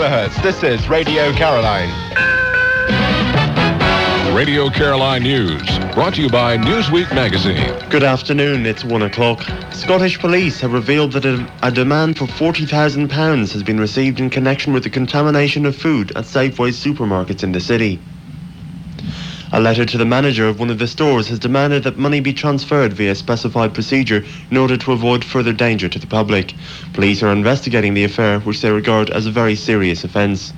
kilohertz. This is Radio Caroline. Radio Caroline News, brought to you by Newsweek magazine. Good afternoon, it's 1 o'clock. Scottish police have revealed that a demand for £40,000 has been received in connection with the contamination of food at Safeway's supermarkets in the city. A letter to the manager of one of the stores has demanded that money be transferred via specified procedure in order to avoid further danger to the public. Police are investigating the affair, which they regard as a very serious offence.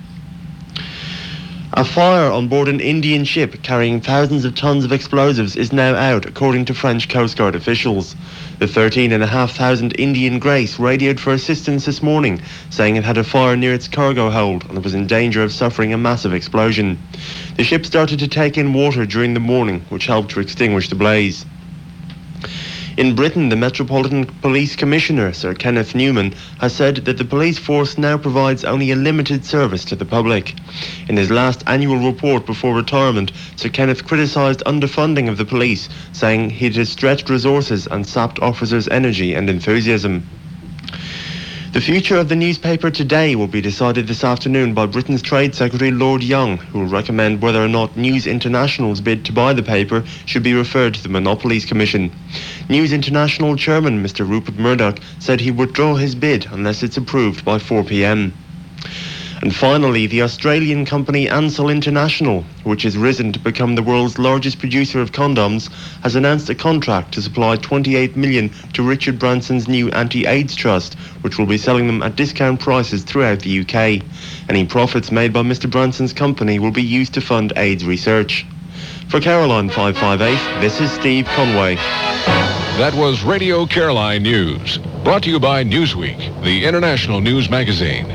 A fire on board an Indian ship carrying thousands of tons of explosives is now out, according to French Coast Guard officials. The 13,500 Indian Grace radioed for assistance this morning, saying it had a fire near its cargo hold and was in danger of suffering a massive explosion. The ship started to take in water during the morning, which helped to extinguish the blaze. In Britain, the Metropolitan Police Commissioner, Sir Kenneth Newman, has said that the police force now provides only a limited service to the public. In his last annual report before retirement, Sir Kenneth criticised underfunding of the police, saying it has stretched resources and sapped officers' energy and enthusiasm. The future of the newspaper Today will be decided this afternoon by Britain's Trade Secretary Lord Young, who will recommend whether or not News International's bid to buy the paper should be referred to the Monopolies Commission. News International Chairman Mr Rupert Murdoch said he would withdraw his bid unless it's approved by 4 p.m. And finally, the Australian company Ansell International, which has risen to become the world's largest producer of condoms, has announced a contract to supply 28 million to Richard Branson's new anti-AIDS trust, which will be selling them at discount prices throughout the UK. Any profits made by Mr Branson's company will be used to fund AIDS research. For Caroline 558, this is Steve Conway. That was Radio Caroline News, brought to you by Newsweek, the international news magazine.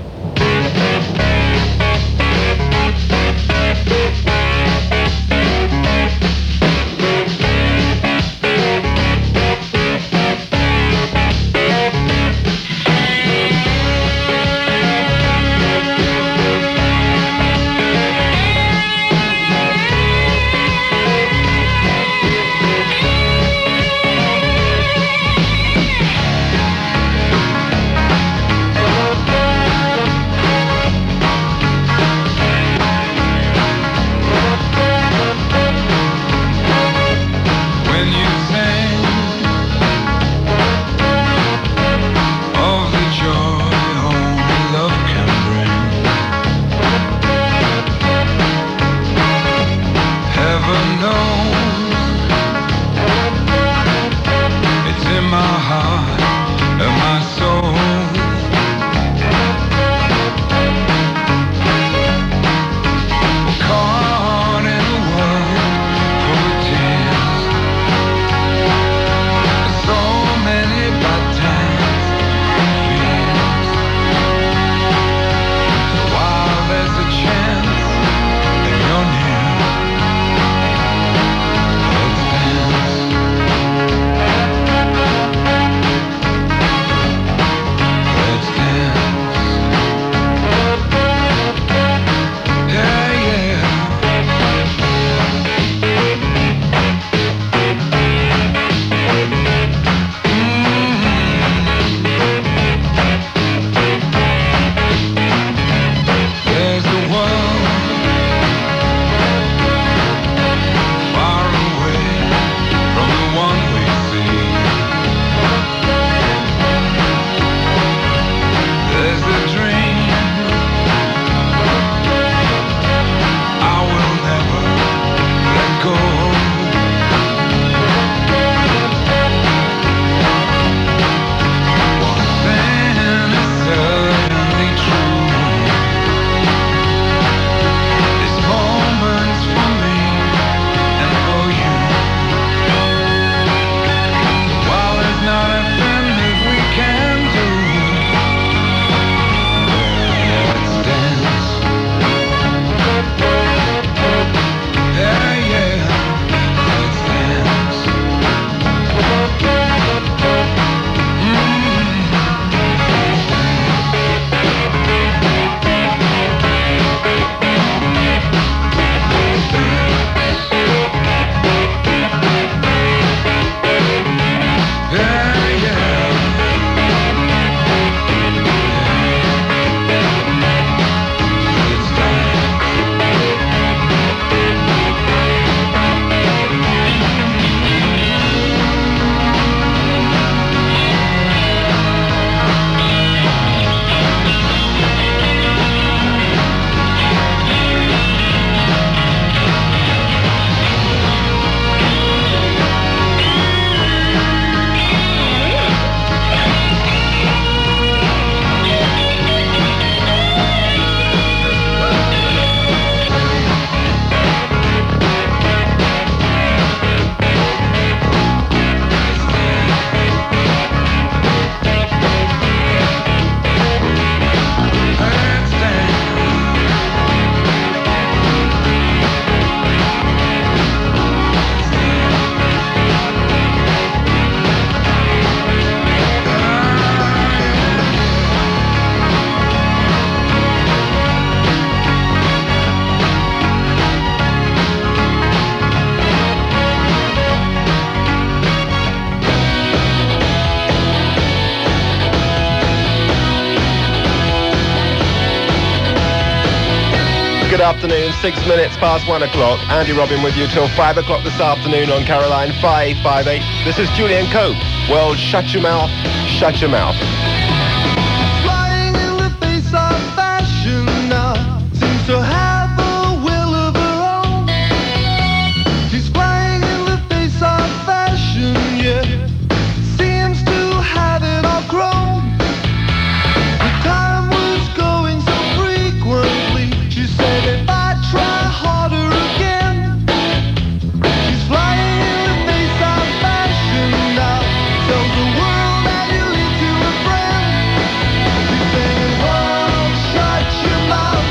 Good afternoon, 6 minutes past 1 o'clock. Andy Robin with you till 5 o'clock this afternoon on Caroline 558. This is Julian Cope. Well, shut your mouth, shut your mouth. Flying in the face of fashion now, seems to have a will of her own. She's flying in the face of fashion, yeah, seems to have it all grown. The time was going so frequently, she said if I try harder again. She's flying in the face of fashion now, tells the world that you lead to a friend. She's saying, whoa, shut your mouth,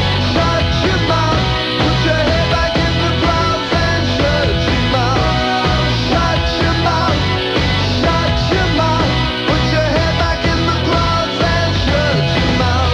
put your head back in the clouds and shut your mouth. Shut your mouth, put your head back in the clouds and shut your mouth.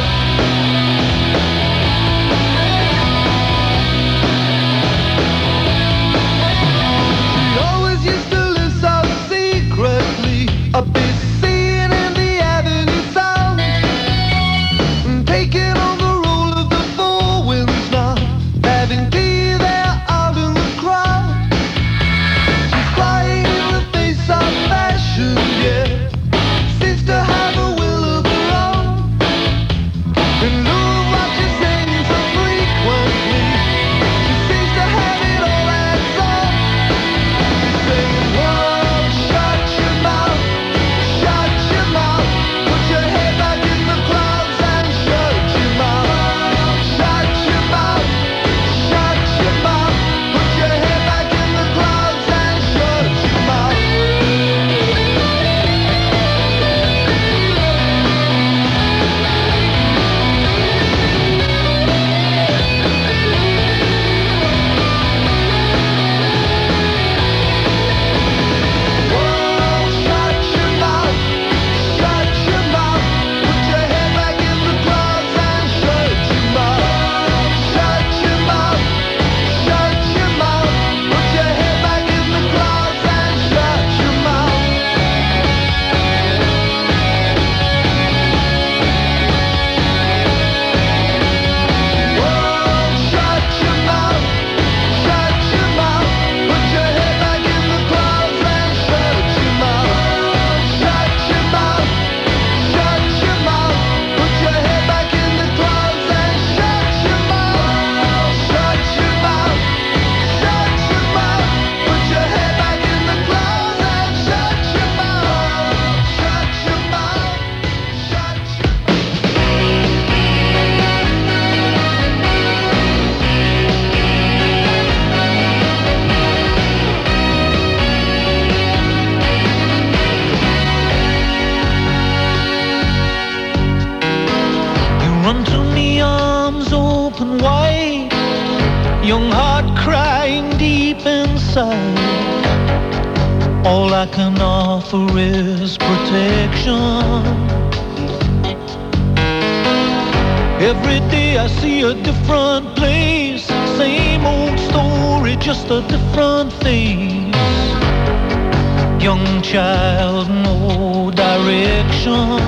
She always used to live so secretly, a bit seen in the avenue sound, taking on the role of the four winds now, having tea there out in the crowd. She's flying in the face of fashion, yeah, seems to have a will of her own. And look what she's saying so frequently, she seems to have it all at all. She's saying, whoa, shut your mouth, put your head back in the clouds and shut your mouth. Shut your mouth, put your head back in the clouds and shut your mouth. Whoa, shut your mouth, put your head back in the clouds and shut your mouth. Shut your mouth, put your head back in the clouds and shut your mouth. Whoa, shut your mouth, put your head back in the clouds and shut your mouth. Shut your mouth, put your head back in the clouds and shut your mouth. Shut your mouth, put your head back in the clouds and shut your mouth. Shut your mouth, You run to me, arms open wide, young heart crying deep inside. All I can offer is protection. Every day I see a different place, same old story, just a different face. Young child, no direction.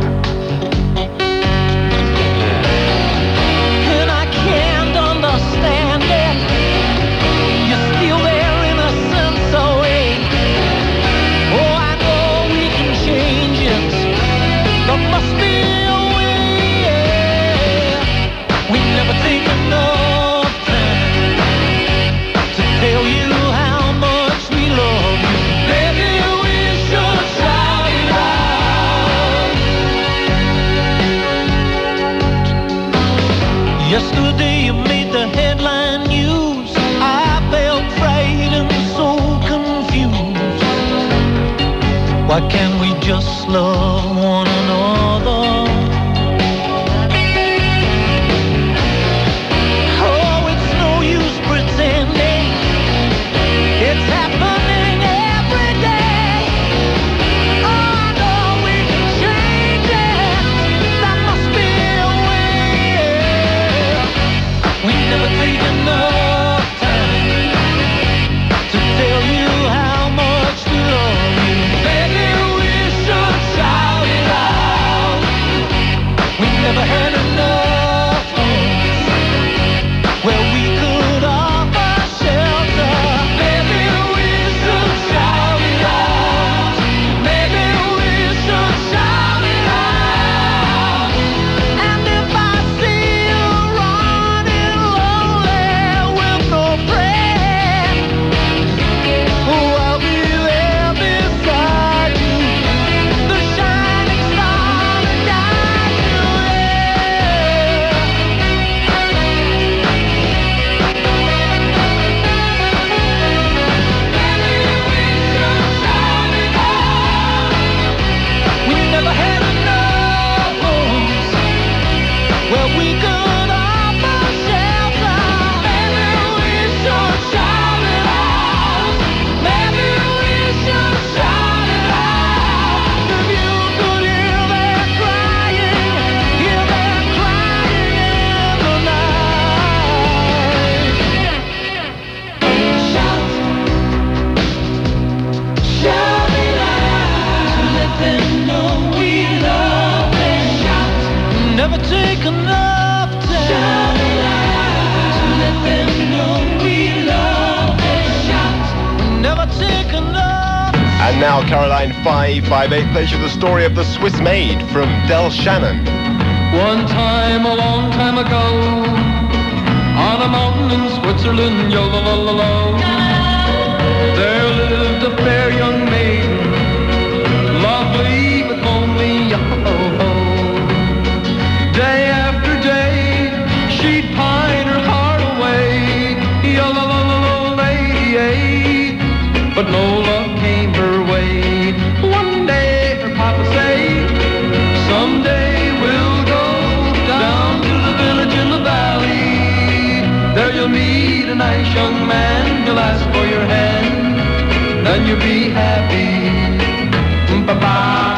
And I can't understand it. You're still there in a sense away. Oh, I know we can change it. There must be a way. We never take enough time to tell you how much we love you. Maybe we should shout it out. Yesterday you made the headline news. I felt frightened, so confused. Why can't we just love one another? Oh, it's no use pretending. It's happening every day. Oh, I know we can change it. There must be a way. We never take enough time to tell you how much we love you. Maybe we should shout now, Caroline 558 plays you the story of the Swiss maid from Del Shannon. One time, a long time ago, on a mountain in Switzerland, yo-lo-lo-lo-lo, there lived a fair young maiden, lovely but lonely, yo-ho-ho. Day after day, she'd pine her heart away, yo-lo-lo-lo-lo, lady, but no love came her way. One day her papa said, someday we'll go down to the village in the valley. There you'll meet a nice young man, he'll ask for your hand, then you'll be happy. Ba-ba.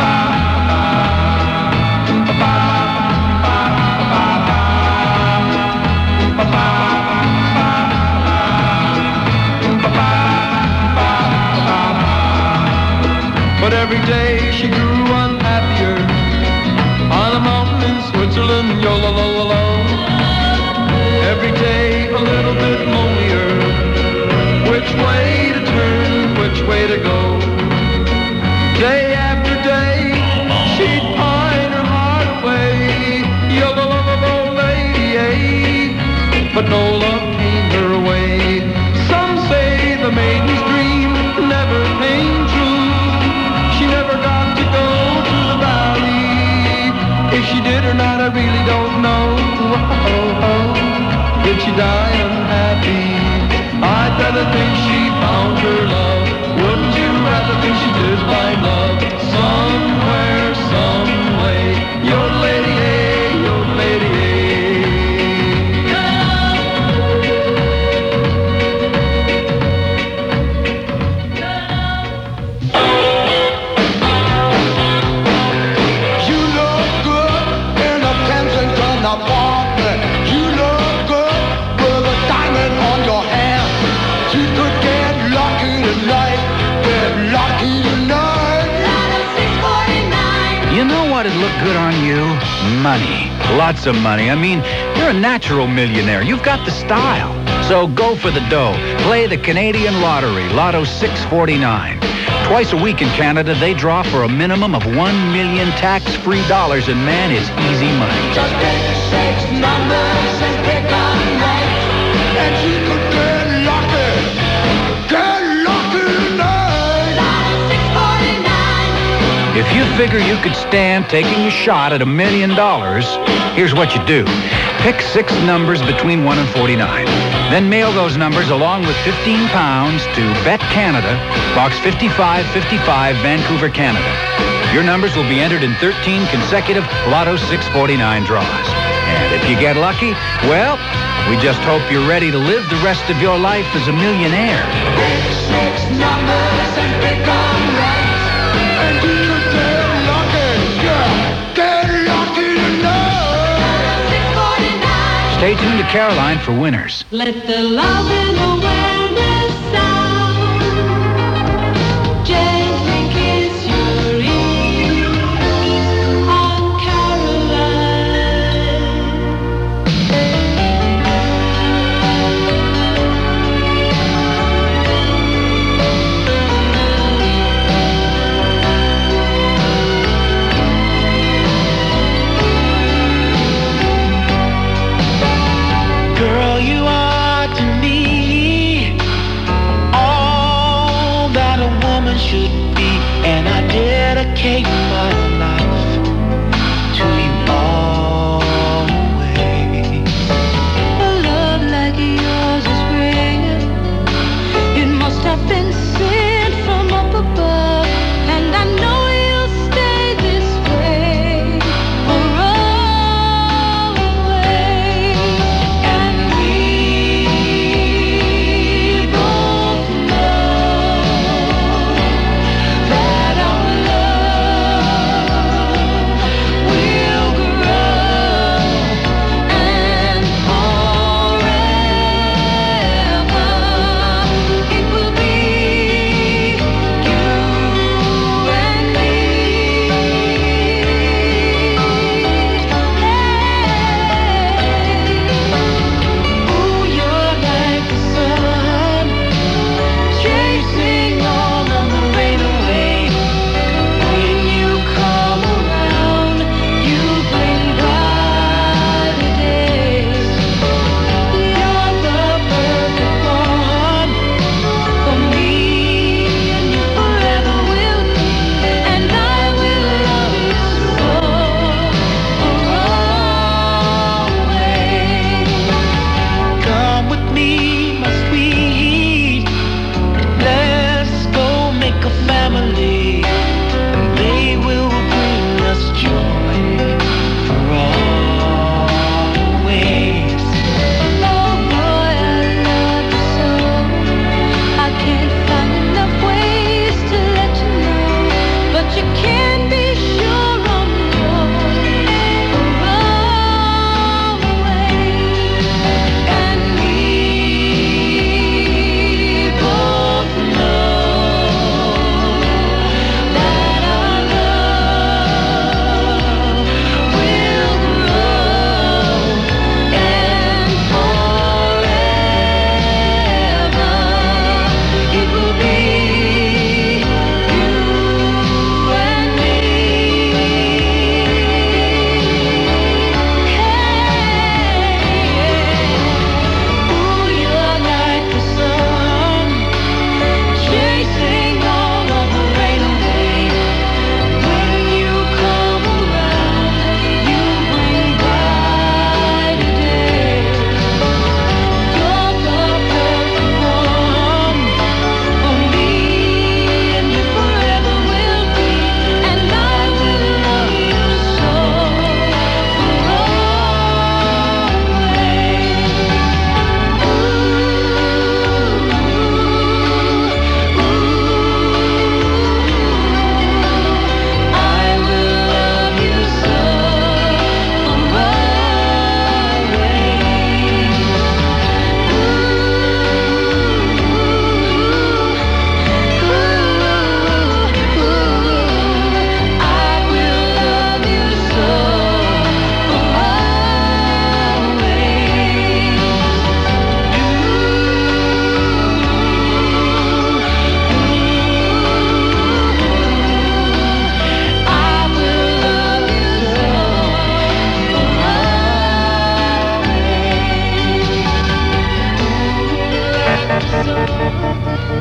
But every day she grew unhappier on a mountain in Switzerland, yo-lo-lo-lo-lo. Every day a little bit lonelier. Which way to turn, which way to go? Day after day she'd pine her heart away, yo-lo-lo-lo-lo, lady, but no love came her way. Some say the maiden's dream never came true. She never got to go to the valley. If she did or not, I really don't know. Did she die unhappy? I'd rather think she found her love. Wouldn't you rather think she did find love? Somewhere, some way. Your lady, hey, your lady, What'd look good on you? Money. Lots of money. I mean, you're a natural millionaire. You've got the style. So go for the dough. Play the Canadian Lottery, Lotto 649. Twice a week in Canada, they draw for a minimum of 1 million tax-free dollars, and man, it's easy money. just pick 6 numbers and pick on right, and you could get lucky. Get lucky tonight. Lotto 649. If you figure you could stand taking a shot at $1 million, here's what you do. Pick 6 numbers between 1 and 49. Then mail those numbers along with 15 pounds to Bet Canada, Box 5555, Vancouver, Canada. Your numbers will be entered in 13 consecutive Lotto 649 draws. And if you get lucky, well, we just hope you're ready to live the rest of your life as a millionaire. Pick 6 numbers and pick on right, and you could get lucky. Yeah, get lucky tonight. 649. Stay tuned to Caroline for winners. Let the love and awareness sound gently kiss your ear on Caroline. Girl, you are to me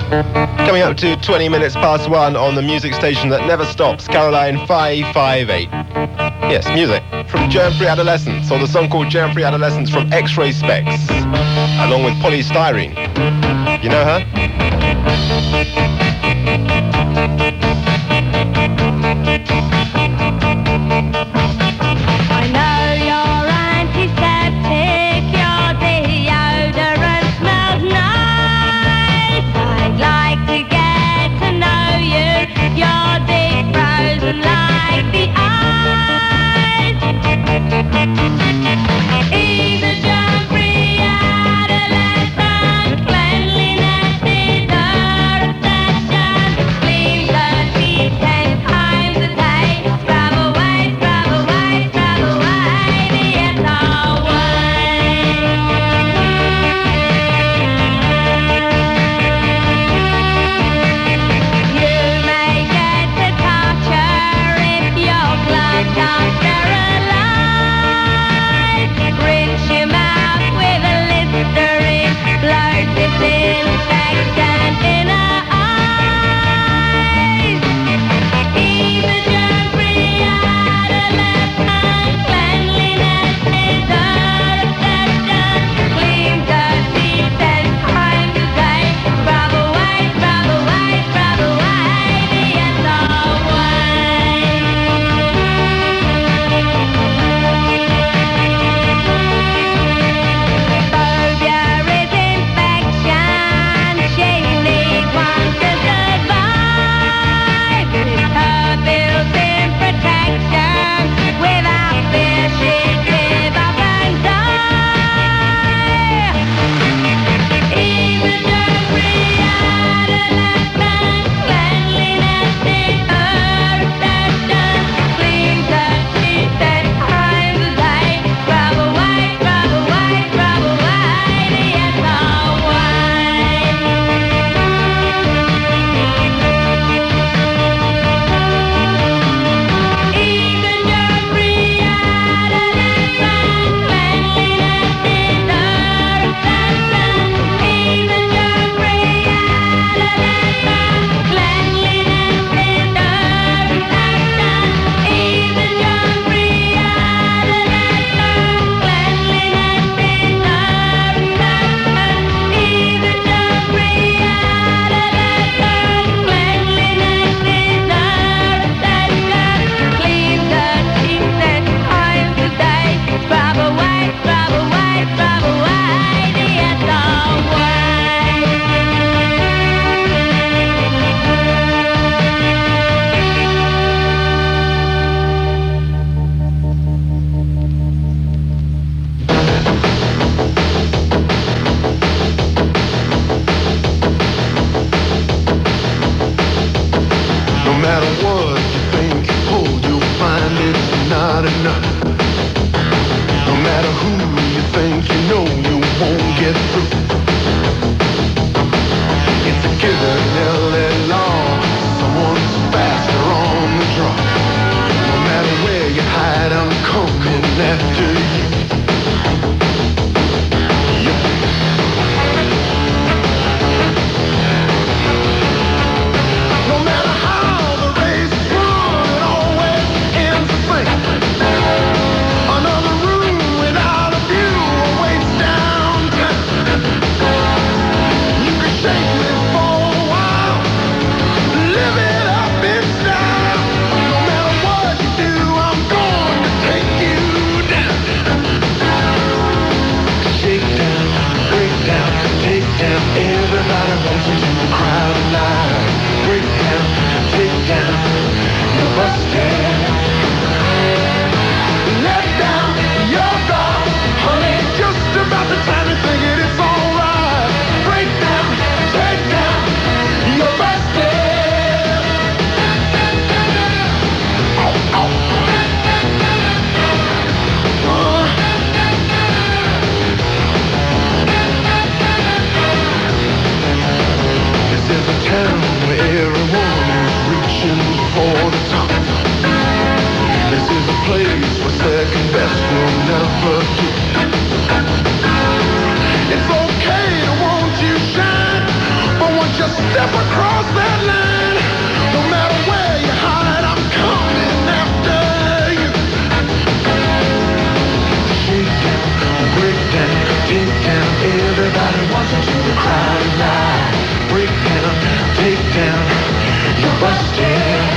Coming up to 20 minutes past 1 on the music station that never stops, Caroline 558. Yes, music from Germ-Free Adolescence, or the song called Germ-Free Adolescence from X-Ray Specs, along with Polystyrene. You know her? I know you're antiseptic, your deodorant smells nice. I'd like to get to know you, you're deep frozen like the ice. He's a germ-free adolescent, cleanliness is her obsession. Clean, dirty, 10 times a day, scrub away the You may get to touch her if your gloves are sterilized. Rinse your mouth with a Listerine, blow disinfectant in her eyes. He's a germ-free adolescent, cleanliness is her obsession. Clean, dirty, 10 times a day, scrub away the Phobia is infection, she needs one to survive. It's her built-in protection, without fear she'd give up and die. He's a germ-free adolescent, cleanliness is her obsession. Clean, dirty, 10 times a day, scrub away the He's a germ-free adolescent, cleanliness is her obsession. He's a germ-free adolescent, cleanliness is her obsession. He's a germ-free adolescent, cleanliness is her obsession. He's a germ-free adolescent, cleanliness is her obsession. Clean, dirty, 10 times a day, scrub away the No matter what you think you hold, you'll find it's not enough. No matter who you think you know, you won't get through. It's a given LA law, someone's faster on the draw. No matter where you hide, I'm coming after you. No matter how the race is run, it always ends the same. Another room without a view awaits downtown. step across that line, no matter where you hide, I'm coming after you. Shake down, break down, take down, everybody wants to the crowd line. Break down, take down, you're busted.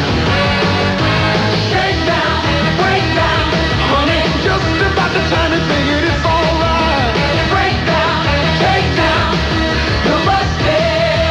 Shake down, break down, honey, just about the time you figured it's alright. Break down, take down, you're busted.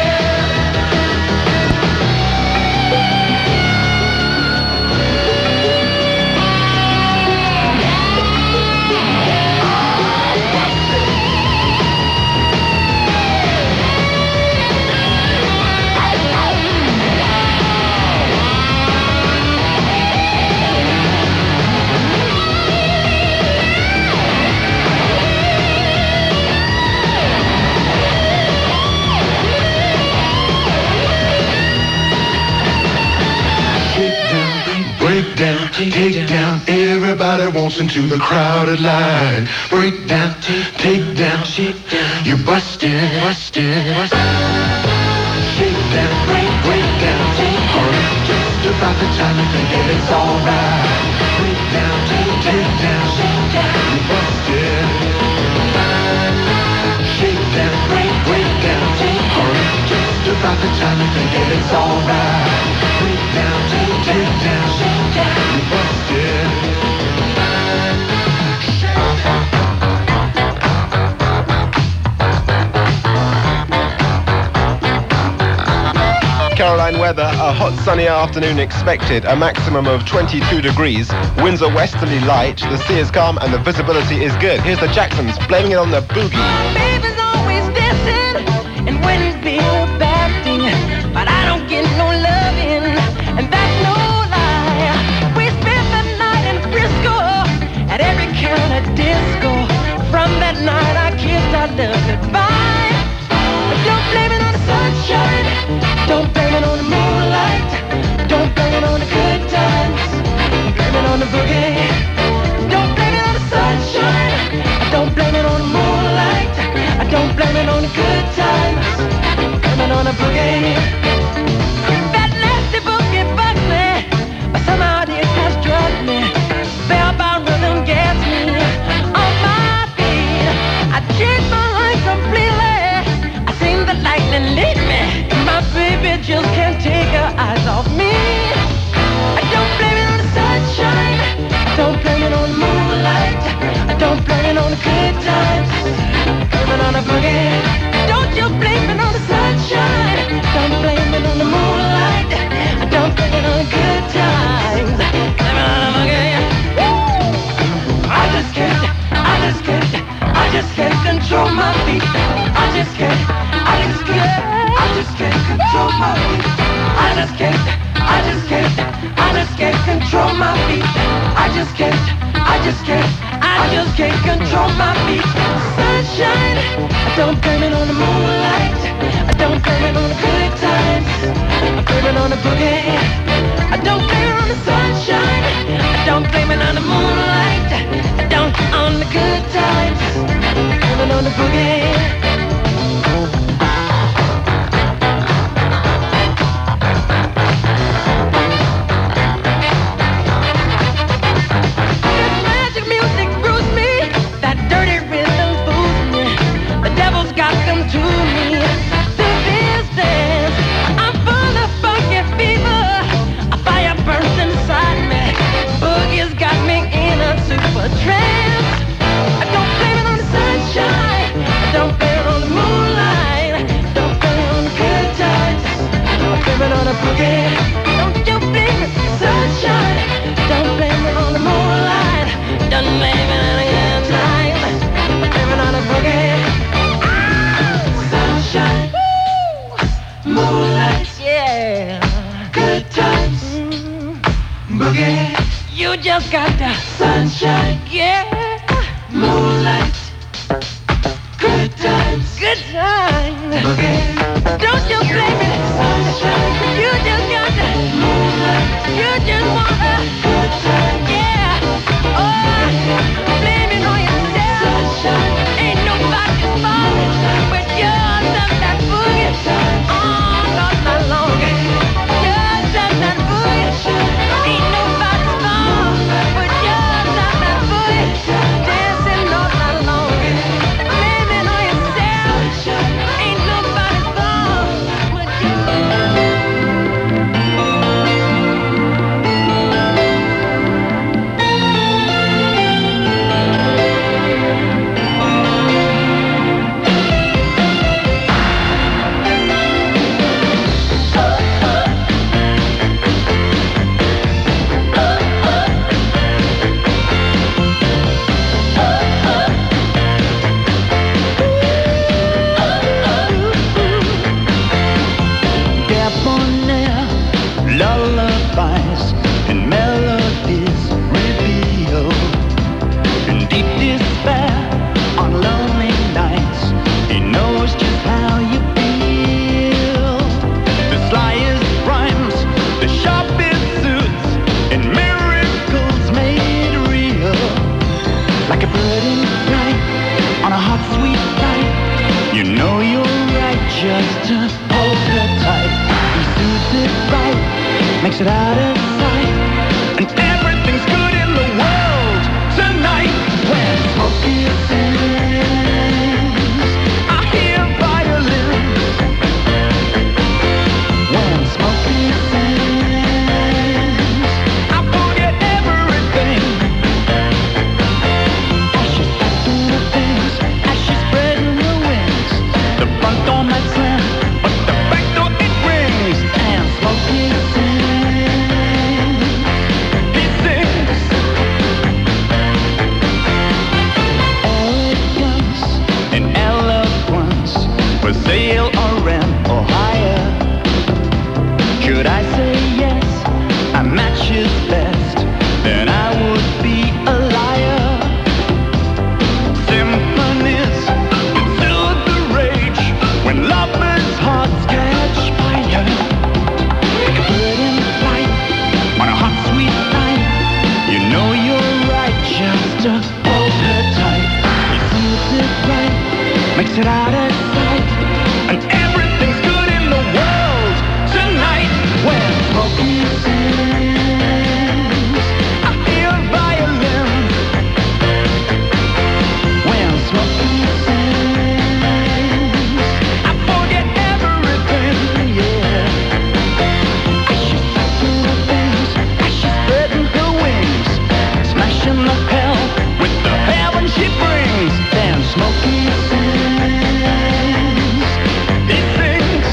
Break down, take down, everybody wants into the crowded line. Break down, take down, you're busted, busted, busted. Shake down, break down, hurry, just about the time you think that it's alright. Break down, take down, you're busted. Shake down, break down, hurry, just about the time you think that it's alright. Break down, take down, you're busted. Caroline weather, a hot sunny afternoon expected, a maximum of 22 degrees. Winds are westerly light, the sea is calm and the visibility is good. Here's the Jacksons blaming it on the boogie. Baby's always dancing, and when it's been a bad thing, but I don't get no loving, and that's no lie. We spent the night in Frisco, at every kind of disco. From that night I kissed our love goodbye. But don't blame it on the sunshine, don't blame it on the moonlight, don't blame it on the good times, blame it on the boogie. Don't blame it on the sunshine, don't blame it on the moonlight, I don't blame it on the good times, blame it on the boogie. That nasty boogie bugs me, but somehow it has drugged me. Spellbound rhythm gets me on my feet. I changed my life completely, I seen the lightning lead me. My baby just can't take her eyes off me. I don't blame it on the sunshine, I don't blame it on the moonlight, I don't blame it on the good times, blame it on the boogie. Don't you blame it on the sunshine, don't blame it on the moonlight, I don't blame it on the good times, blame it on the boogie. Woo! I just can't control my feet. I just can't control my feet. I just can't control my feet. I just can't control my feet. Sunshine, I don't blame it on the moonlight, I don't blame it on the good times, I blame it on the boogie. I don't blame it on the sunshine, I don't blame it on the moonlight, I don't on the good times, I blame it on the boogie. You just got the sunshine, yeah, moonlight, good times, boogie. Don't you blame it, sunshine. You just got the moonlight, you just want a good time, yeah. Oh, blame it on yourself, sunshine. Ain't nobody's fault, but yours up that boogie. lullabies and melodies reveal in deep despair on lonely nights. He knows just how you feel. The slyest rhymes, the sharpest suits, and miracles made real. Like a bird in flight on a hot, sweet night. You know you're right, just hold her tight. He soothes it right, makes it out of sight, and everything's good in the world tonight. When Smokey sings, I hear violins. When Smokey sings, I forget everything. As she's packing her things, as she's spreading her wings, the front door might slam, but the back door it rings. And Smokey for sale or rent or hire. Should I say yes, I match his best, then I would be a liar. Symphonies that soothe the rage when lovers' hearts catch fire. Like a bird in flight on a hot, sweet night. You know you're right, just hold her tight. He soothes it right, makes it out of sight, and everything's good in the world tonight. When Smokey sings, I hear violins. When Smokey sings, I forget everything, yeah. As she's packing her things, as she's spreading her wings, smashing the hell with the heaven she brings. Then Smokey sings, he sings.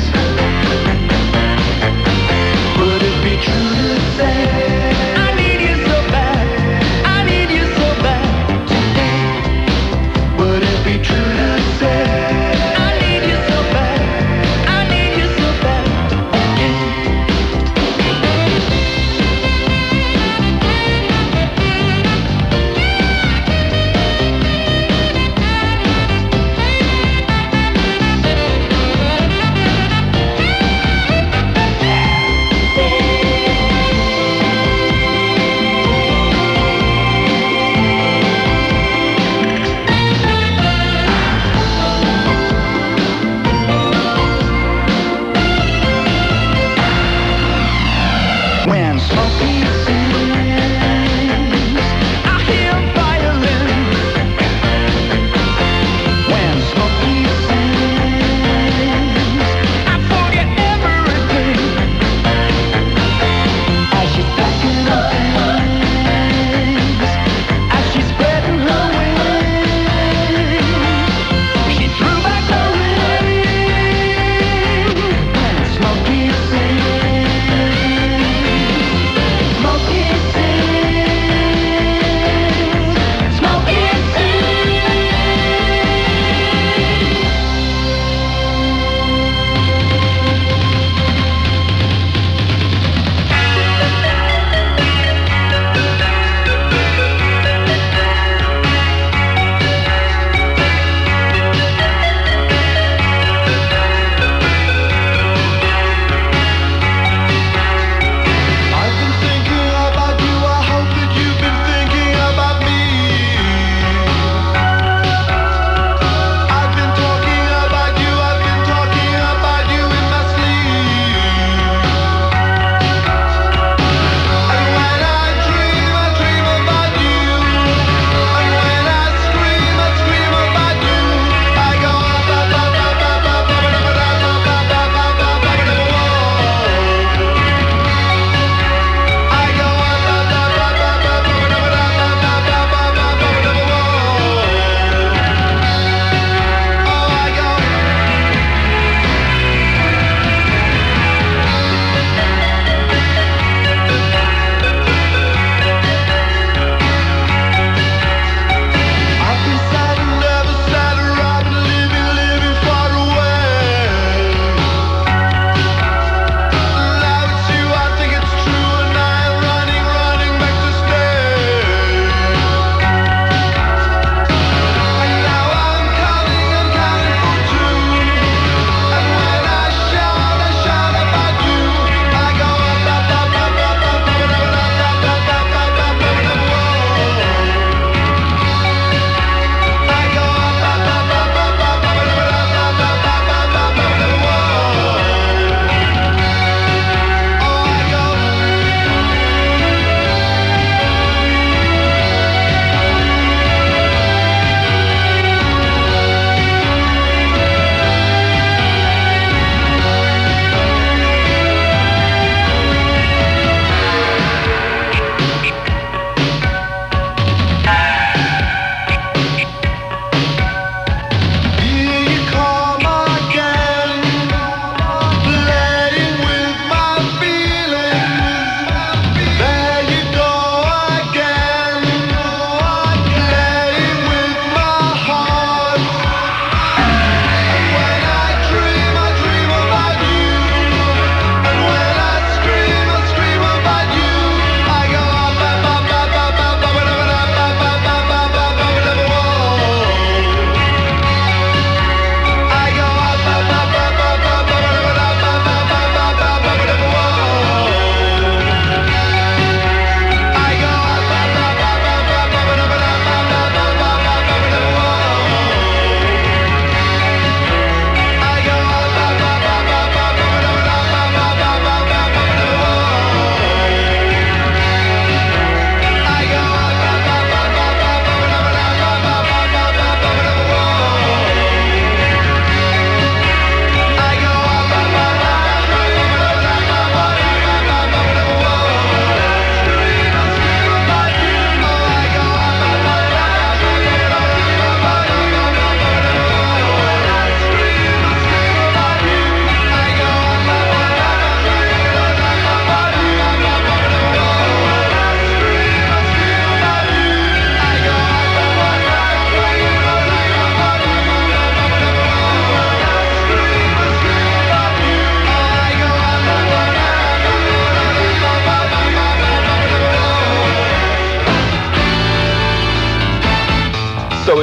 Would it be true to say, I need you so bad, I need you so bad today? Would it be true to say, I need you so bad, I need you so bad, okay?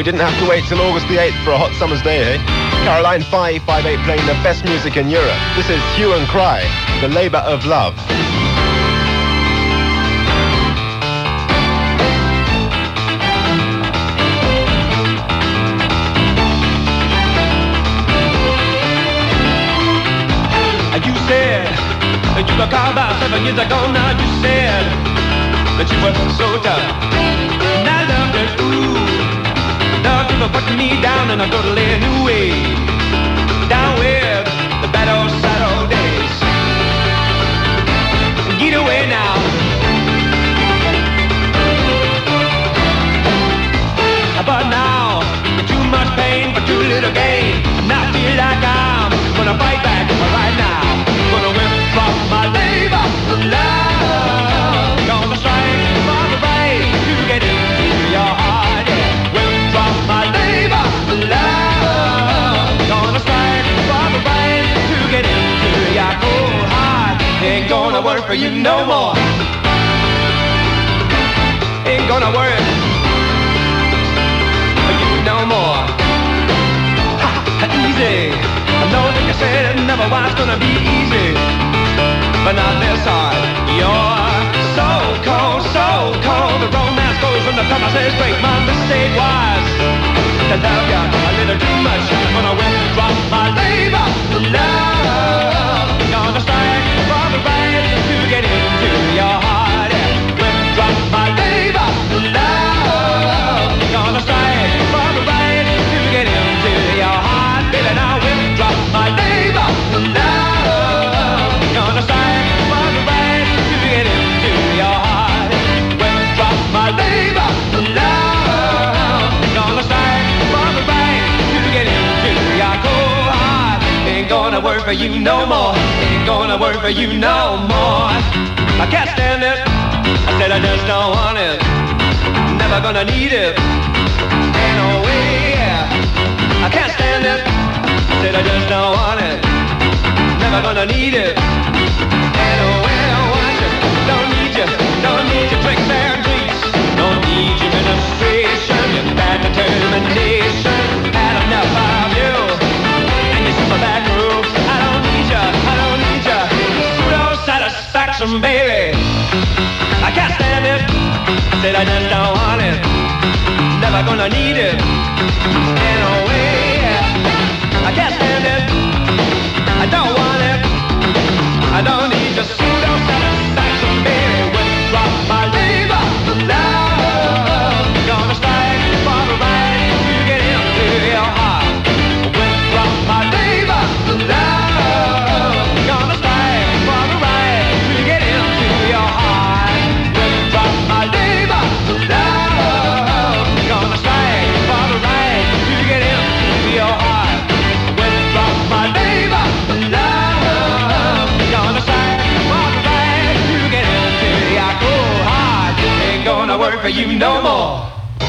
we didn't have to wait till August the 8th for a hot summer's day, eh? Caroline 558 playing the best music in Europe. This is Hue and Cry, The Labour of Love. You said that you were called about 7 years ago. Now you said that you were so tough. And I loved it, ooh. Love you for putting me down in a totally new way. Down with the bad old sad old days. Get away now. But now, too much pain for too little gain. And I feel like I'm gonna fight back right now. Gonna withdraw my labor of love. Gonna strike for the right to get into your heart. Yeah. Withdraw my labor of love. Gonna strike for the right to get into your cold heart. Ain't gonna work for you no more. Ain't gonna work for you no more. Ha, easy. I know that you said it never was gonna be easy, but not this hard. You're so cold, so cold. The romance goes from the promises break. My mistake was to love you a little too much. I'm gonna withdraw my labor of love. Gonna strike for the right to get into your heart. Withdraw my labor of love. Gonna strike for the right to get into your heart. Baby, now withdraw my labor of love. Gonna strike for the right to get into your heart. Withdraw my labor of love. Gonna strike for the right to get into your cold heart. Ain't gonna work for you no more. Ain't gonna work for you no more. I can't stand it. I said I just don't want it. Never gonna need it. Ain't no way. I can't stand it. I said I just don't want it. Never gonna need it. Ain't no way I want you. Don't need you. Don't need your tricks and treats. Don't need your administration. Your bad determination. Had enough of you and your super back room. I don't need you. I don't need you. Pseudo satisfaction, baby. I can't stand it. I said I just don't want it. Never gonna need it. Ain't no way. I can't stand it. I don't want it. I don't need your pseudo satisfaction, baby. Withdraw my labor of love. Gonna strike for the right to get into your heart. Withdraw my labor of love. Gonna strike for the right to get into your heart. Withdraw my labor of love. Gonna strike for the right to get into your heart. Withdraw my labor of love. Gonna strike for the right to get into your cold heart. Ain't gonna work for you no more.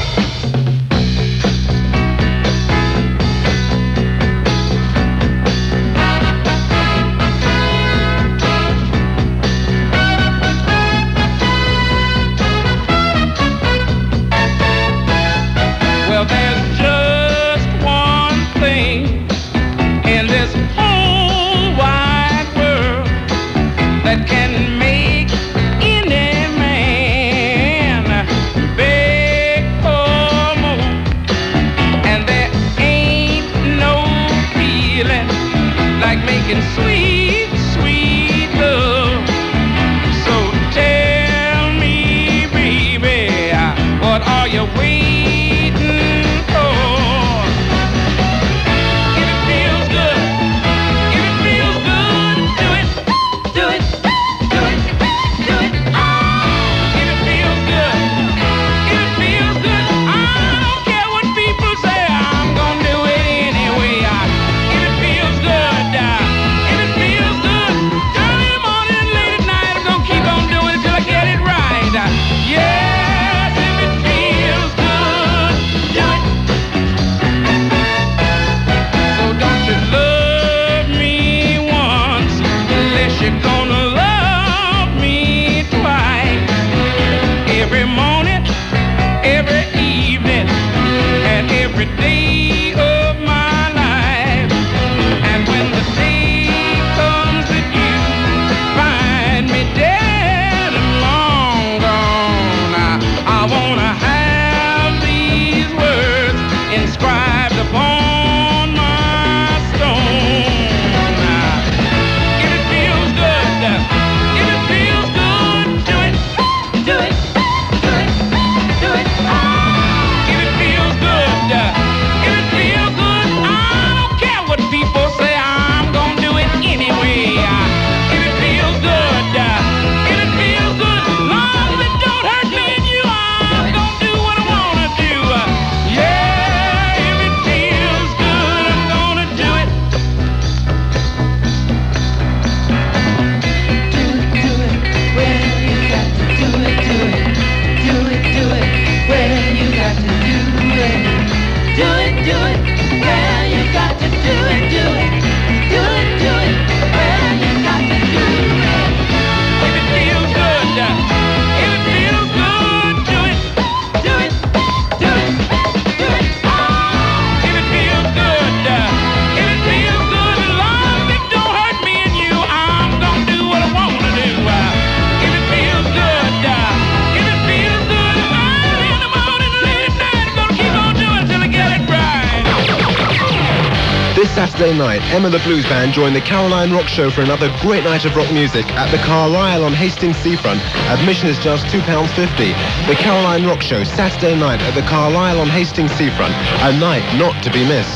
Well, there's just one thing in this whole wide world that can make any man beg for more. And there ain't no feeling like making sweet, sweet love. So tell me, baby, what are you waiting for? If it feels good, if it feels good, do it, do it, do it, do it. If it feels good, if it feels good, I don't care what people say, I'm gonna do it anyway. If it feels good, if it Saturday night, Emma the Blues Band joined the Caroline Rock Show for another great night of rock music at the Carlisle on Hastings Seafront. Admission is just £2.50. The Caroline Rock Show, Saturday night at the Carlisle on Hastings Seafront. A night not to be missed.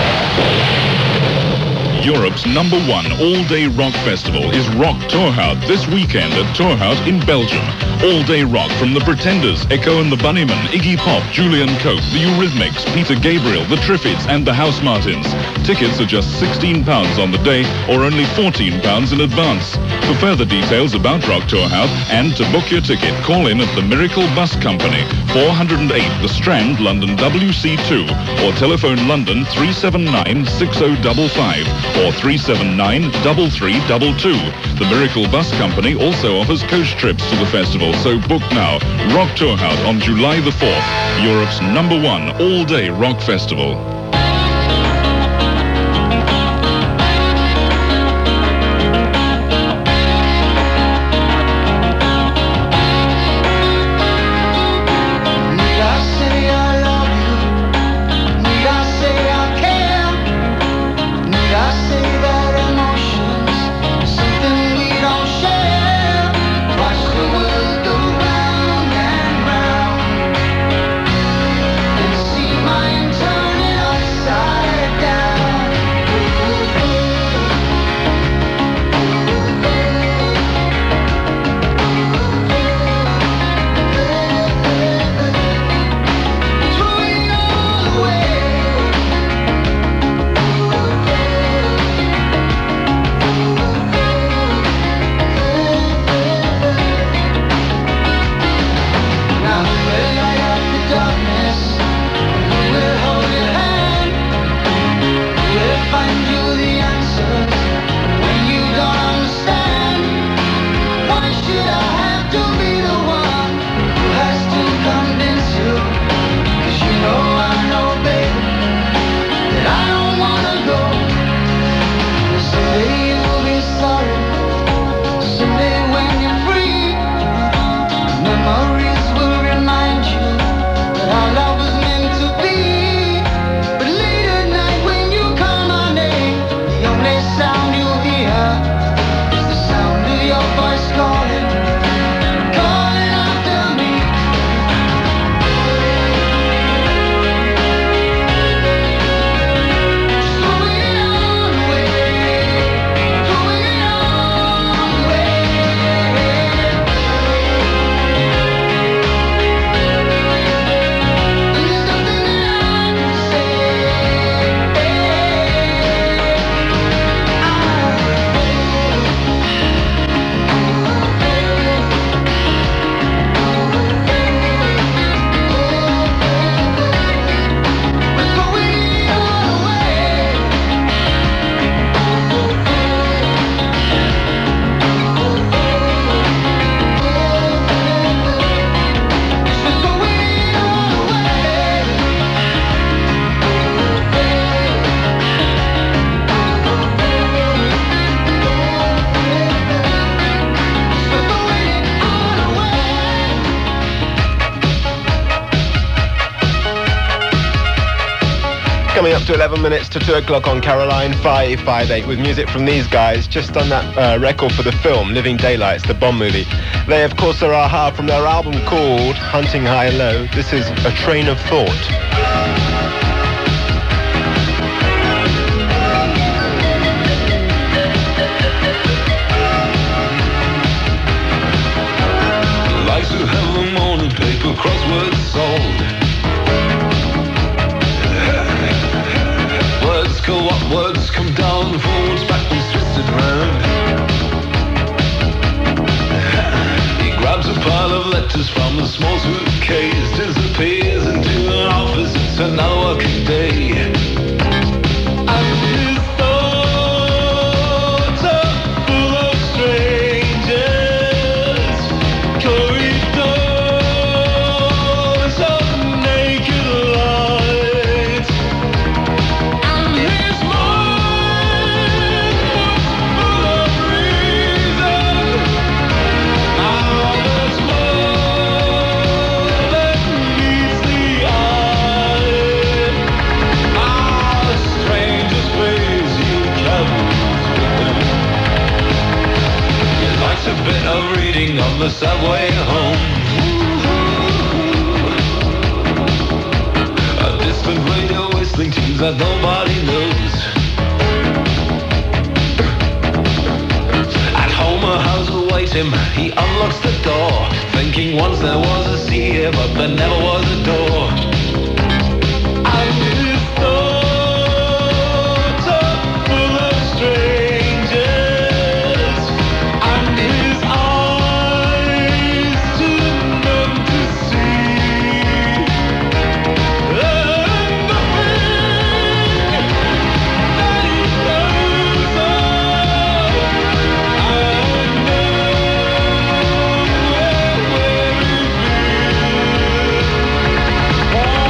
Europe's #1 all-day rock festival is Rock Torhout this weekend at Torhout in Belgium. All-day rock from The Pretenders, Echo and the Bunnymen, Iggy Pop, Julian Cope, The Eurythmics, Peter Gabriel, The Triffids and The House Martins. Tickets are just £16 on the day or only £14 in advance. For further details about Rock Torhout and to book your ticket, call in at the Miracle Bus Company, 408 The Strand, London WC2, or telephone London 379 6055 or 379 3322. The Miracle Bus Company also offers coach trips to the festival, so book now. Rock Torhout on July the 4th, Europe's #1 all-day rock festival. Coming up to 11 minutes to 2 o'clock on Caroline 558 with music from these guys, just on that record for the film Living Daylights, the Bond movie. They, of course, are Aha from their album called Hunting High and Low. This is A Train of Thought. Crosswords solved. Words go up, words come down, forwards, backwards, twisted round. He grabs a pile of letters from a small suitcase, disappears into an office, it's another working day. And his thoughts are full of strangers, corridors of naked light. And his mind was full of reason. Now there's more than meets the eye. the subway home. A distant radio whistling tunes that nobody knows. At home a house awaits him, he unlocks the door, thinking once there was a sea here, but there never was a door. And his thoughts are full of strangers, and his eyes too numb to see. And nothing that he knows of, and nowhere where he feels.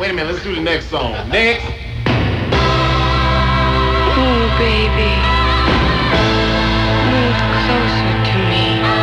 wait a minute. Let's do the next song. Next. Ooh, baby. Move closer to me.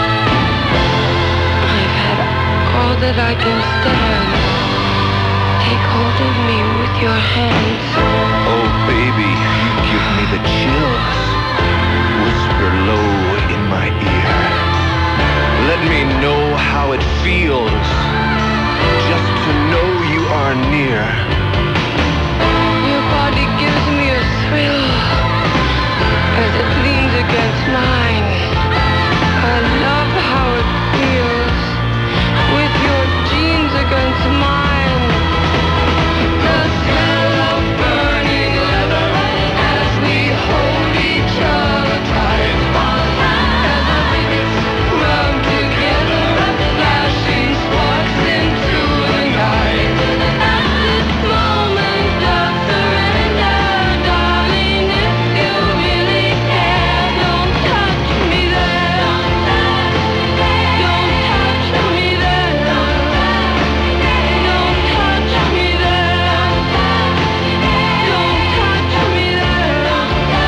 I've had all that I can stand. Take hold of me with your hands. Oh, baby, you give me the chills. Whisper low in my ear. Let me know how it feels just to know you are near. Your body gives me a thrill as it leans against mine. I love how it feels with your jeans against mine. The smell of burning leather as we hold each other tight. As the minutes run together, flashing sparks into the night. This moment of surrender, darling, if you really care, don't touch me there. Don't touch me there. Don't touch me there. Don't touch me there.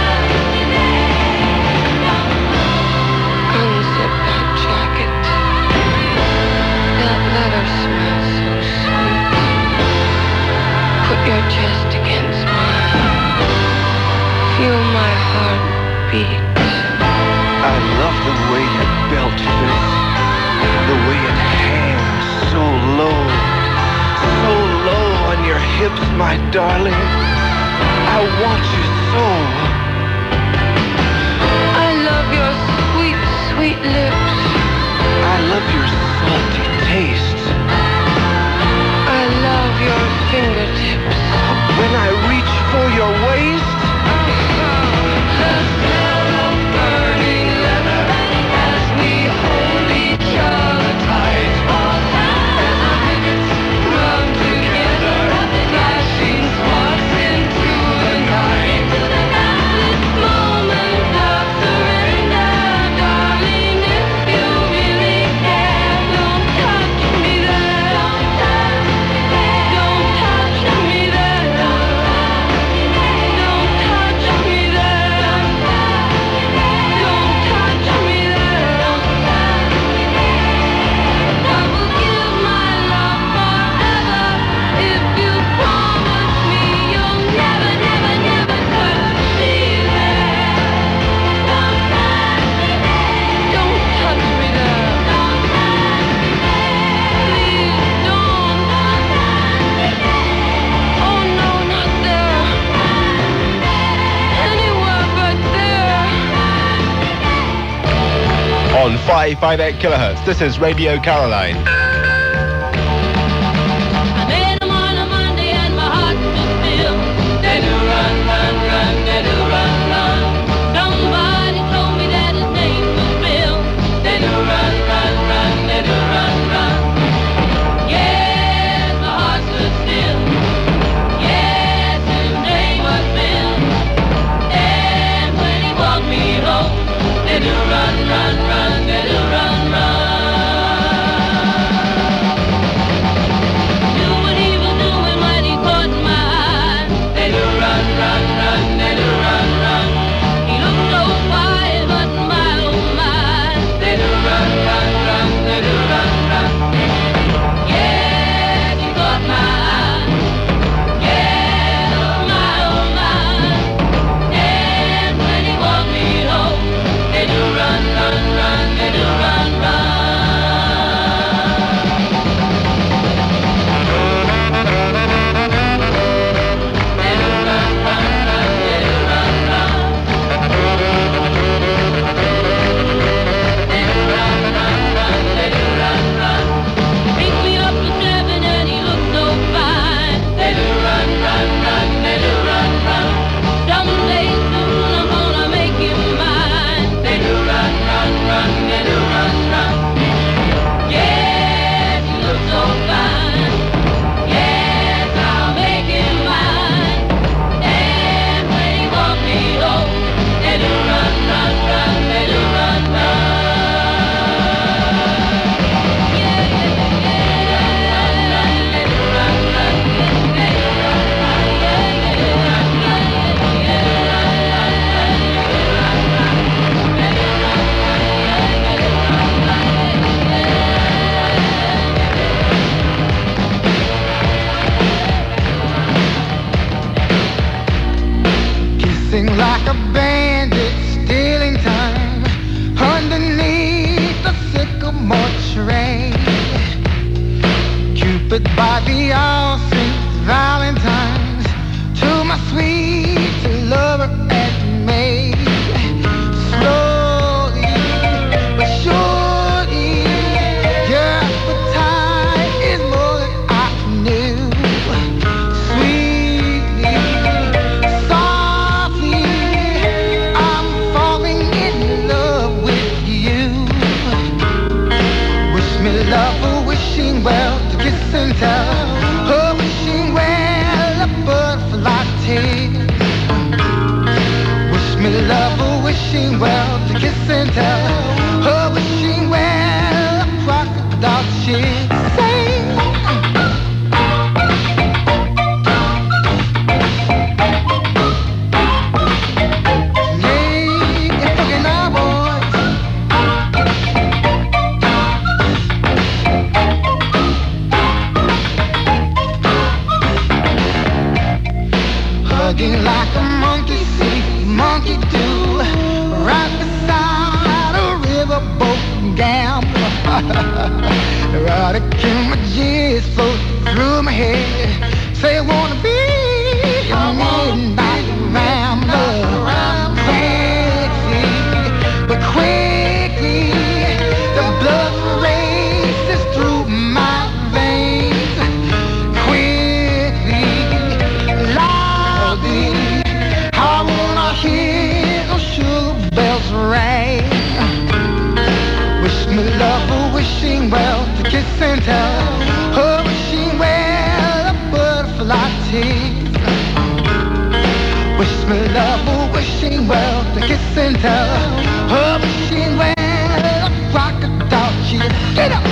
Unzip that jacket. That leather smells so sweet. Put your chest against mine. Feel my heart beat. I love the way your belt fits, the way it hangs so low on your hips, my darling. I want you so. I love your sweet, sweet lips. I love your salty taste. I love your fingertips. When I reach for your waist, The smell of burning leather as we hold each other tight. As the minutes run together, flashing sparks into the night. This moment of surrender, darling, if you really care, don't touch me there. Don't touch me there. Don't touch me there. Don't touch me there. I will give my love forever if you promise me you'll never, never, never touch me there. Don't touch me there. Don't touch me there. Please don't. Oh no, not there. Anywhere but there. On 558 kilohertz, this is Radio Caroline. I made 'em on a Monday and my heart was filled. They do run, run, run, they do run, run. Somebody told me that his name was Bill. They do run, run, run, they do run, run. Yes, my heart stood still. Yes, his name was Bill. And when he walked me home, they do run, run, run, they do run, run. Goodbye, the all Saint Valentine's, to my sweet lover and maid. Slowly but surely, your appetite is more than I knew. Sweetly, softly, I'm falling in love with you. Wish me love for wishing well, to kiss and tell. Oh, wishing well, a butterfly tale. Wish me love for wishing well, to kiss and tell. Oh, wishing well, a crocodile she'd say. Hugging like a monkey see, monkey do, right beside a riverboat gambler. Erotic images float through my head, say I wanna be a midnight rambler. Sexy, but quickly the blood races through my veins. Quickly, loudly, I wanna hear those sugar bells ring. Wish me love for wishing well, to kiss and tell. Oh, wishing well, a butterfly tease. Wish me love for wishing well, to kiss and tell. Oh, wishing well, a crocodile cheer. Get up!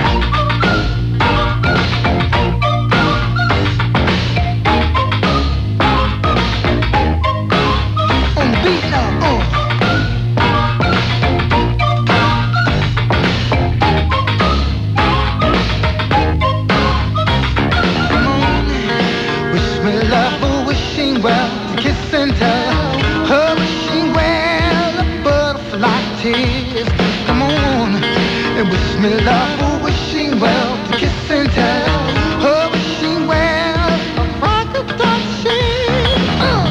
And beat up, Wish me love for wishing well, to kiss and tell. Oh, wishing well, a butterfly tears. Come on, and wish me love for wishing well, to kiss and tell. Oh, wishing well, a crocodile she'd.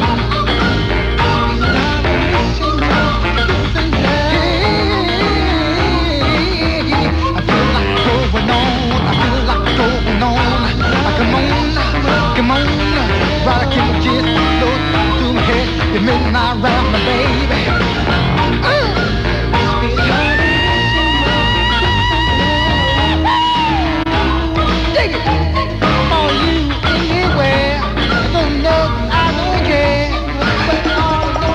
I feel like going on, I feel like going on. Come on, right, I can't just float through my head. The midnight round my baby. Dig it. For you anywhere. I don't know, I don't care. But all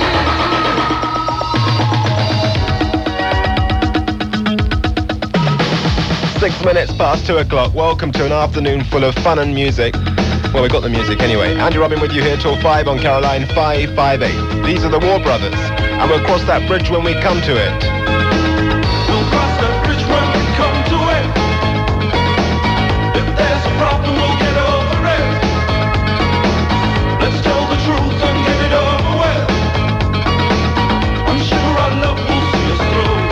over 6 minutes past 2 o'clock. Welcome to an afternoon full of fun and music. Well, we got the music anyway. Andy Robin with you here till 5 on Caroline 558. These are the War Brothers, and we'll cross that bridge when we come to it. We'll cross that bridge when we come to it. If there's a problem, we'll get over it. Let's tell the truth and get it over with. I'm sure our love will see us through.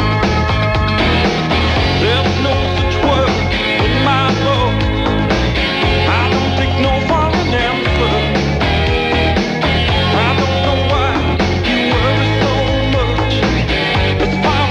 There's no such word in my book. I don't take no for an answer. I don't know why you worry so much. It's fine.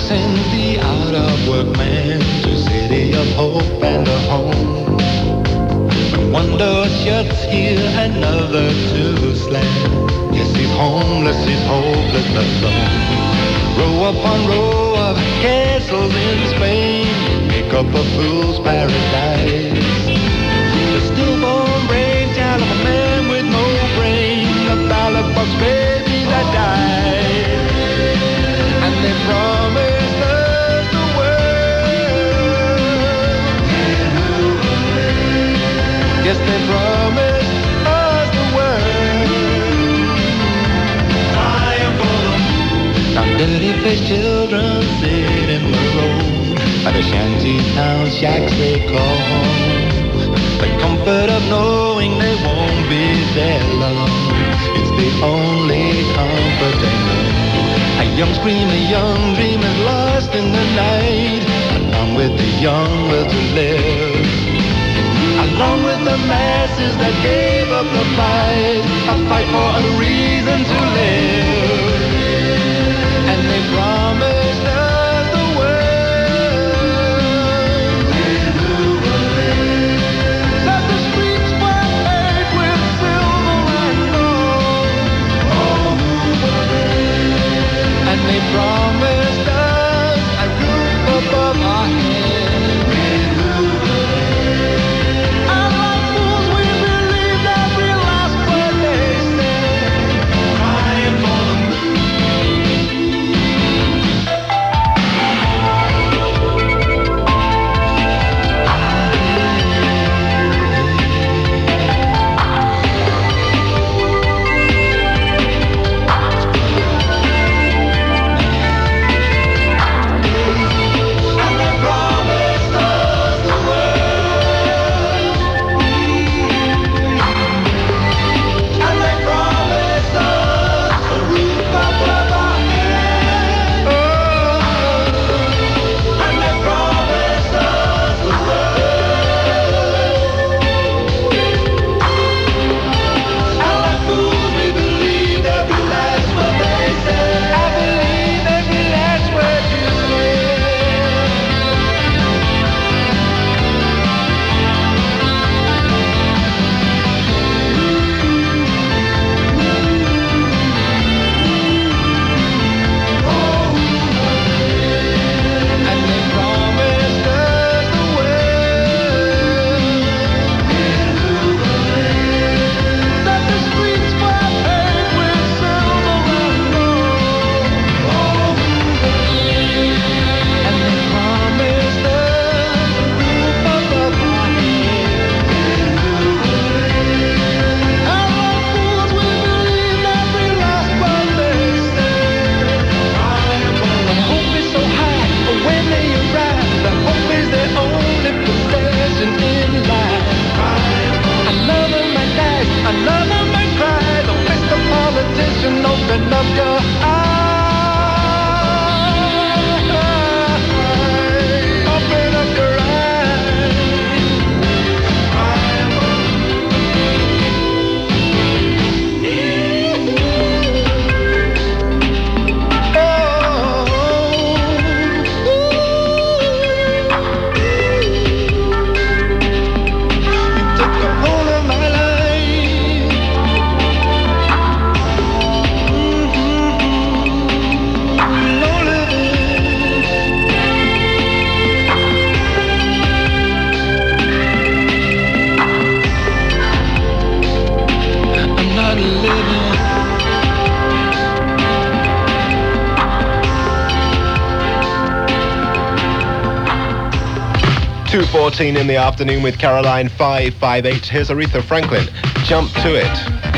sends the out-of-work man to city of hope and a home. When one door shuts here, another to slam. Yes, he's homeless, he's hopeless, alone. Row upon row of castles in Spain make up a fool's paradise. The stillborn brainchild of a man with no brain, a ballad box baby that died. And they promised us the world. Yes, they promised us the world. Now dirty-faced children sit in the road by the shantytown shacks they call home. The comfort of knowing they won't be there long, it's the only comfort they know. A young scream, a young dream is lost in the night, along with the young will to live. Along with the masses that gave up the fight, a fight for a reason to live. And they promised us the world. That the streets were paved with silver and gold. And they promised us a roof above our heads. And like fools we believed every last word they said. Crying for the .14 in the afternoon with Caroline 558. Here's Aretha Franklin. Jump to it.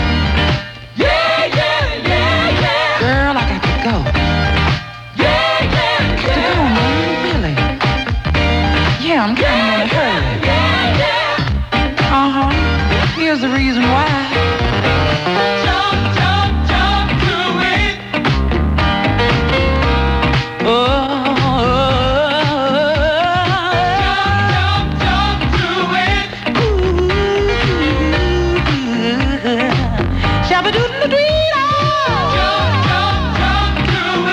Yeah, yeah, yeah, yeah. Girl, I got to go. Yeah, yeah, yeah. Got to go, man. Really? Yeah, I'm kind of in a hurry. Yeah, yeah. Uh-huh. Here's the reason why. Jump, jump, jump to it. Oh. Shabba-doodle-doo-doo. Jump, jump, jump to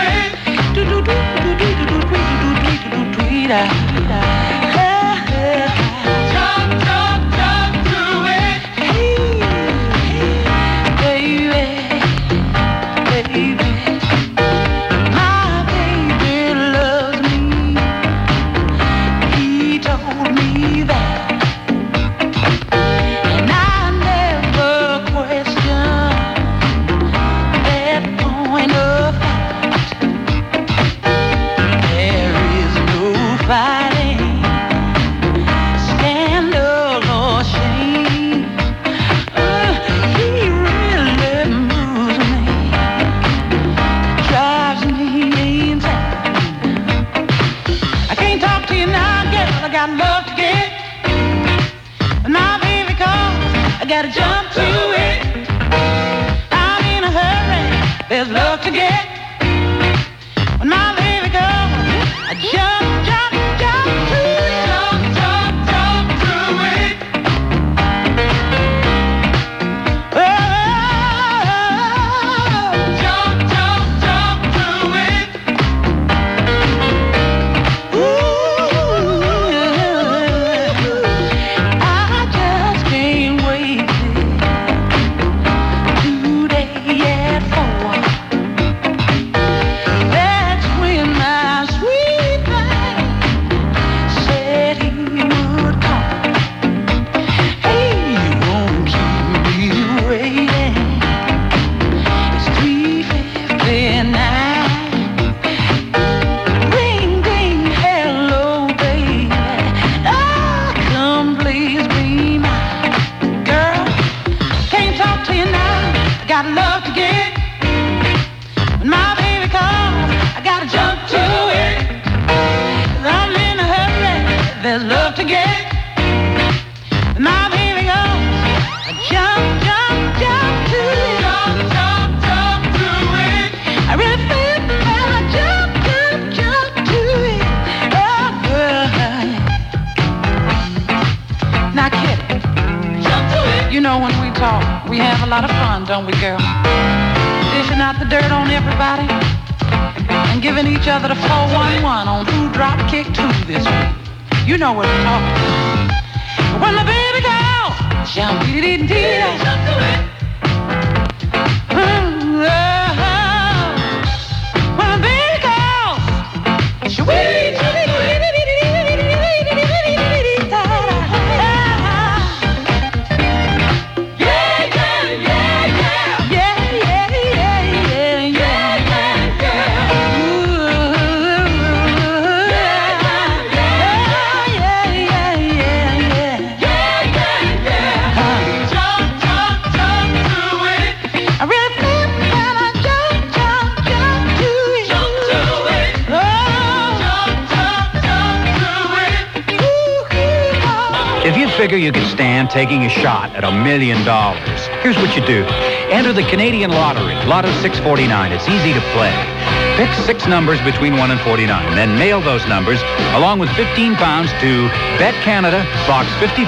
Figure you could stand taking a shot at $1 million. Here's what you do. Enter the Canadian Lottery, Lotto 649. It's easy to play. Pick 6 numbers between 1 and 49. Then mail those numbers along with 15 pounds to Bet Canada, Box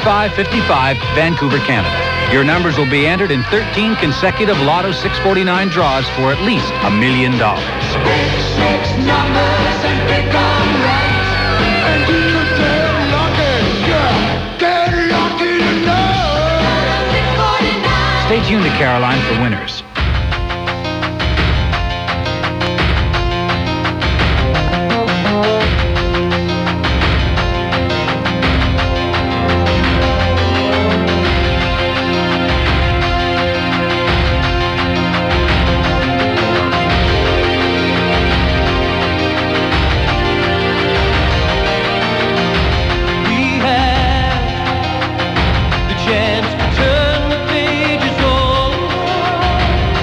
5555, Vancouver, Canada. Your numbers will be entered in 13 consecutive Lotto 649 draws for at least $1 million. Pick 6 numbers and pick them right. And you get lucky, yeah. Get lucky tonight. Stay tuned to Caroline for winners. Chance to turn the pages over.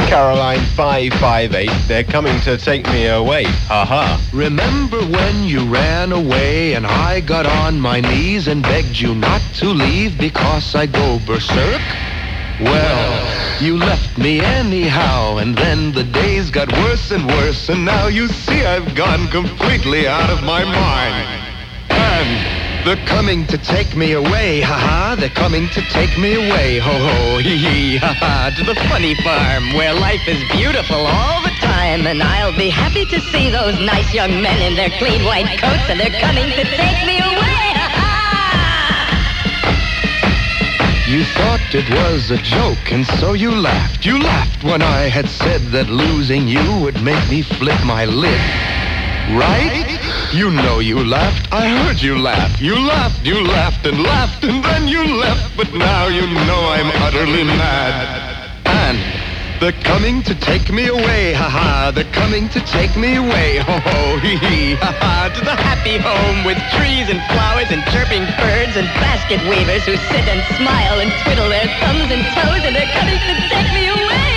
Caroline 558, they're coming to take me away. Haha. Remember when you ran away and I got on my knees and begged you not to leave because I go berserk? Well, you left me anyhow, and then the days got worse and worse, and now you see I've gone completely out of my mind. And they're coming to take me away, ha-ha, they're coming to take me away, ho-ho, hee-hee, ha-ha, to the funny farm where life is beautiful all the time, and I'll be happy to see those nice young men in their clean white coats, and they're coming to take me away, ha-ha! You thought it was a joke, and so you laughed. You laughed when I had said that losing you would make me flip my lid. Right? You know you laughed. I heard you laugh. You laughed, and then you left. But now you know I'm utterly mad. And they're coming to take me away, ha-ha. They're coming to take me away, ho-ho, hee-hee, ha-ha. To the happy home with trees and flowers and chirping birds and basket weavers who sit and smile and twiddle their thumbs and toes, and they're coming to take me away,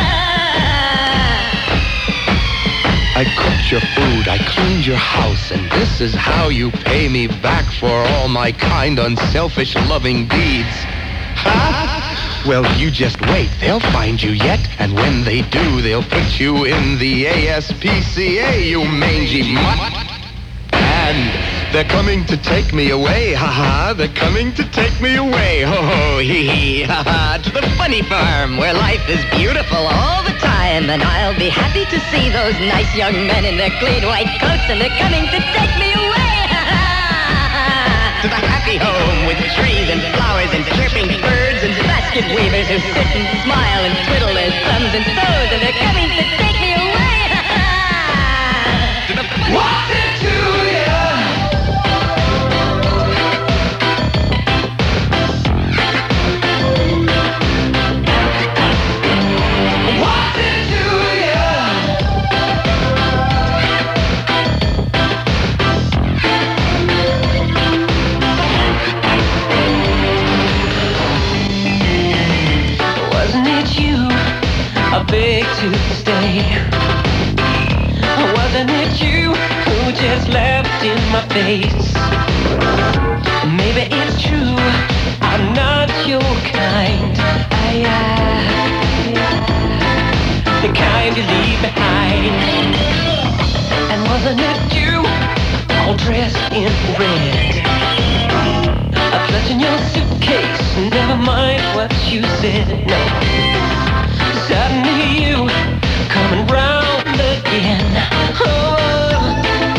ha-ha. I cooked your food, I cleaned your house, and this is how you pay me back for all my kind, unselfish, loving deeds. Ha? Well, you just wait. They'll find you yet, and when they do, they'll put you in the ASPCA, you mangy mutt. And they're coming to take me away, ha-ha. They're coming to take me away, ho-ho, hee-hee, ha-ha. To the funny farm where life is beautiful all the time, and I'll be happy to see those nice young men in their clean white coats, and they're coming to take me away, ha-ha. To the happy home with trees and flowers and chirping birds and basket weavers who sit and smile and twiddle their thumbs and toes, and they're coming to take me away, ha-ha. To the what's it to ya? What's it to ya? Wasn't it you I begged to stay? Wasn't it you who just laughed in my face? Maybe it's true, I'm not your kind. The kind you leave behind. And wasn't it you, all dressed in red, clutching your suitcase, never mind what you said, no. Suddenly you coming round again, oh.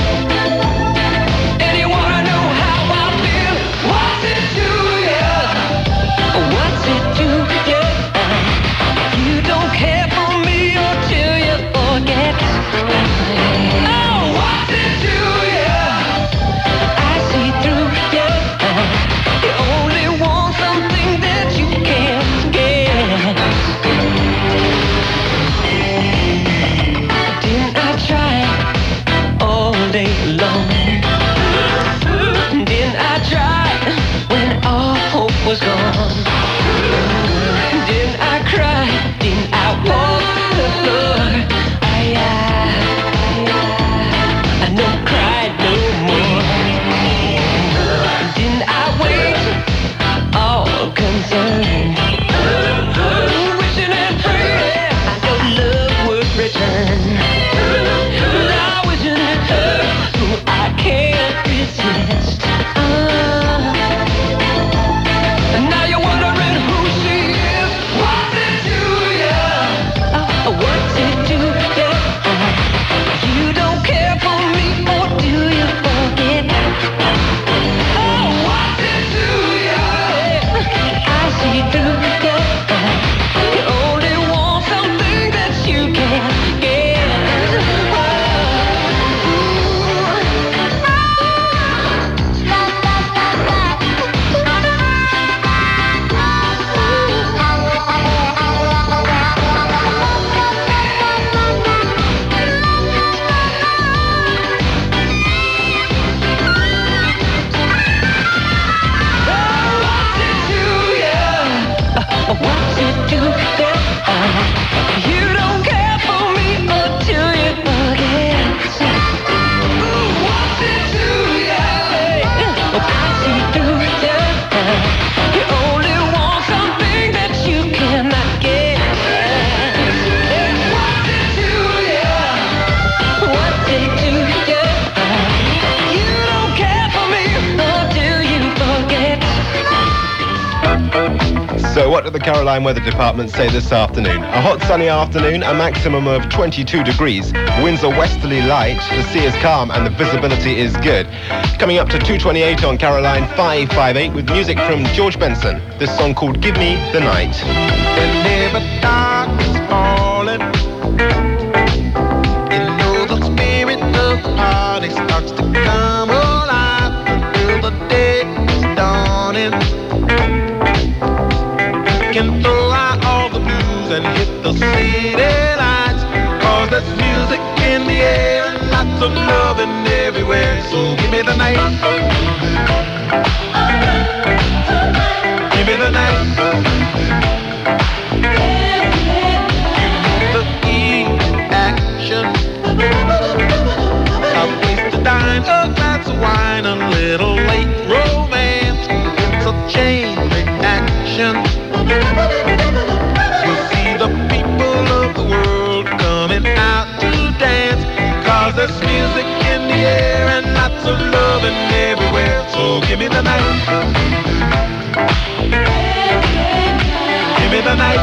And you wanna know how I feel? What's it to ya? What's it to ya? You don't care for me until you forget. Oh, what's it to ya? I see through ya. You only want something that you can't get. what did the Caroline Weather Department say this afternoon? A hot sunny afternoon, a maximum of 22 degrees. Winds are westerly light, the sea is calm and the visibility is good. Coming up to 2:28 on Caroline 558 with music from George Benson. This song called Give Me the Night. Whenever darkness falling, you know the spirit of the party starts to come alive until the day is dawning. You can throw out all the blues and hit the city lights, 'cause there's music in the air and lots of loving everywhere. So give me the night. Give me the night. The action. A place to dine, a glass of wine, a little late romance. It's a chain reaction. You see the people of the world coming out to dance, 'cause there's music in the air and lots of loving everywhere. So give me the night. Give me the night.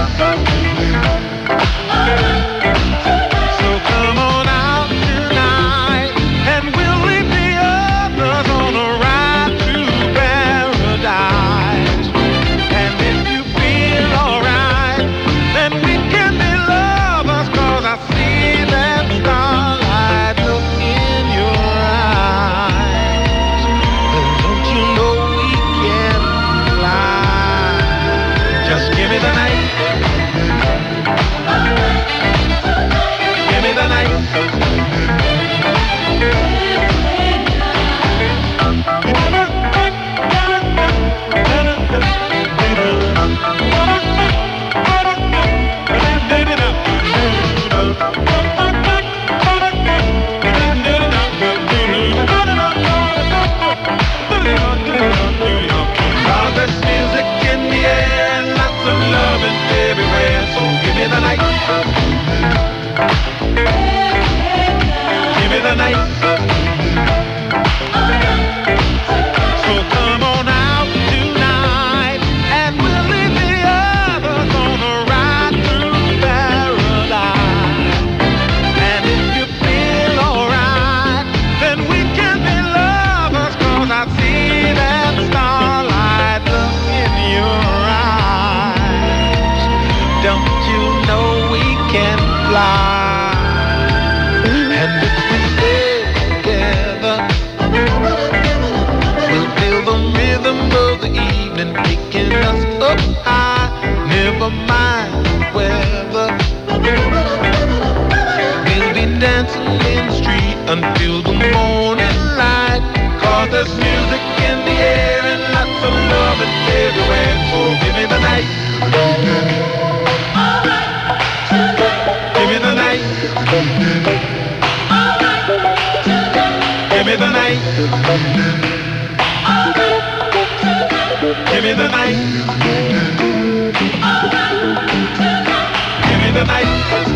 So come on out tonight, and we'll leave the others on a ride to paradise. And if you feel alright, then we can be lovers, 'cause I see that starlight look in your eyes. And don't you know we can fly? Just give me the night. Give me the night. Cause there's music in the air and lots of loving everywhere. So give me the night. Give me the night. So come on out tonight, and we'll leave the others on a ride through paradise. And if you feel alright, then we can be lovers, 'cause I see that starlight look in your eyes. Don't you know we can fly? And if we stay together, we'll feel the rhythm of the evening picking us up high. Never mind the weather, we'll be dancing in the street until the morning light. 'Cause there's music in the air and lots of loving everywhere. So give me the night. Give me the night. Give me the night. Give me the night. Give me the night.